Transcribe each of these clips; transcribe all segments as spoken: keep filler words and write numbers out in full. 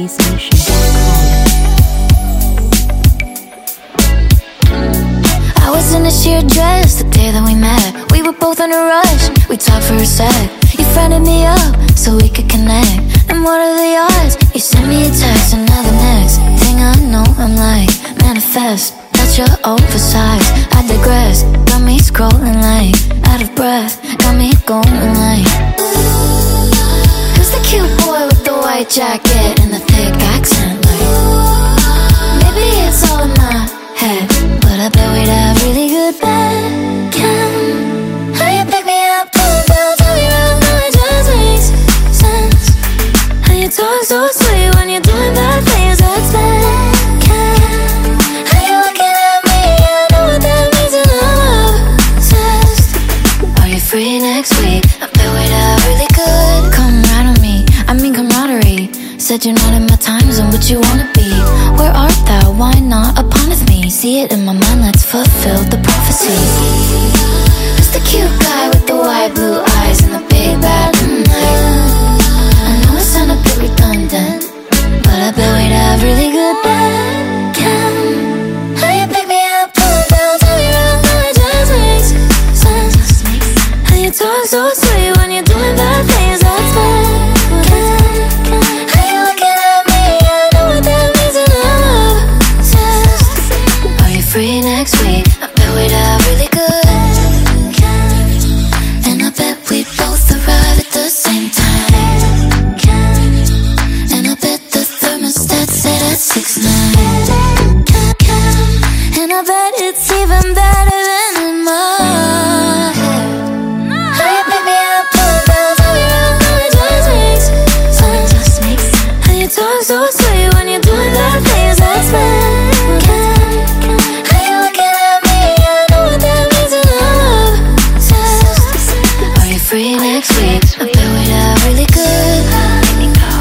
bass nation dot com. I was in a sheer dress the day that we met. We were both in a rush, we talked for a sec. You friended me up so we could connect. And what are the odds? You sent me a text and now the next thing I know I'm like, manifest. That's your oversized, I digress. Got me scrolling like, out of breath. Got me going like, who's the cute boy with the white jacket and the thick accent? Like, maybe it's all in my head, but I bet we'd have really good back. Can how you pick me up, pull me down, turn me around, now it just makes sense. How you talk so sweet when you're doing bad things, that's bad. Can how you looking at me, I know what that means and I'm obsessed. Are you free next week? I bet we'd have really good. Come right on me, I mean camaraderie. Said you're not in my time zone, but you wanna be. Where art thou? Why not a part of me? See it in my mind, let's fulfill the prophecy. Who's the cute guy with the white blue eyes and the big bad mm, I know it sound a bit redundant, but I bet we'd have really good back. Can how you pick me up, pull me down, turn me around, now it just makes sense. How you talk so sweet when you're doing bad things, that's bad. Free next week, I bet we'd have really good. And I bet we'd both arrive at the same time. And I bet the thermostat set at six nine. And I bet it's even better than in my head. How you pick me up, pull me down, turn me around, now it just makes sense. How you talk so sweet when you're doing bad things, that's bad. Free next week, I bet we'd have really good. Let me go.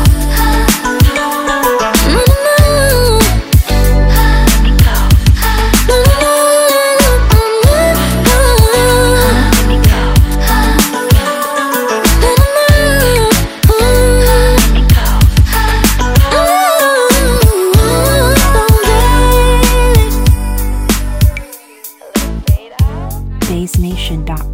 No, no, no. Let me go. No, no, no, no, no. Let me go. No, no, no. Let me go. bass nation dot com.